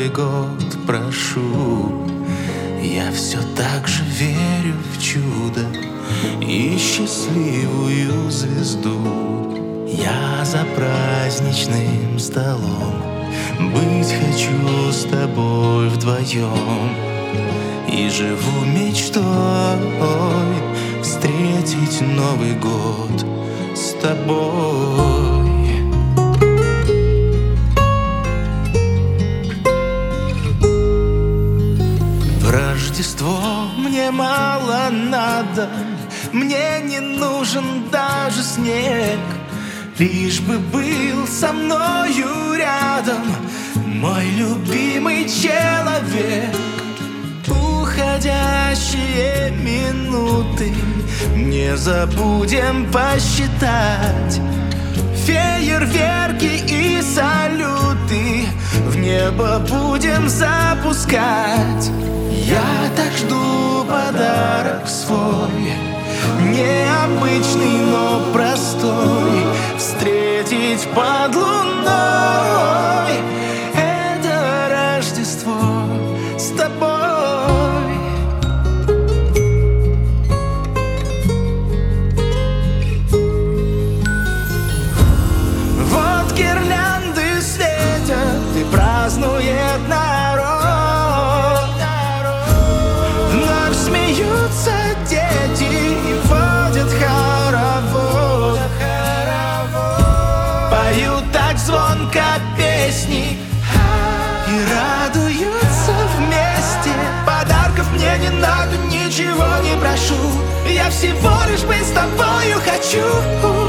Новый год прошу. Я все так же верю в чудо и счастливую звезду. Я за праздничным столом быть хочу с тобой вдвоем. И живу мечтой встретить Новый год с тобой. В Рождество мне мало надо, мне не нужен даже снег. Лишь бы был со мною рядом мой любимый человек. Уходящие минуты не забудем посчитать. Фейерверки и салюты в небо будем запускать. Я так жду подарок свой, необычный, но простой, встретить под луной это Рождество с тобой. Вот гирлянды светят и празднует народ. Вновь смеются дети и водят хоровод. Поют так звонко песни и радуются вместе. Подарков мне не надо, ничего не прошу. Я всего лишь быть с тобою хочу.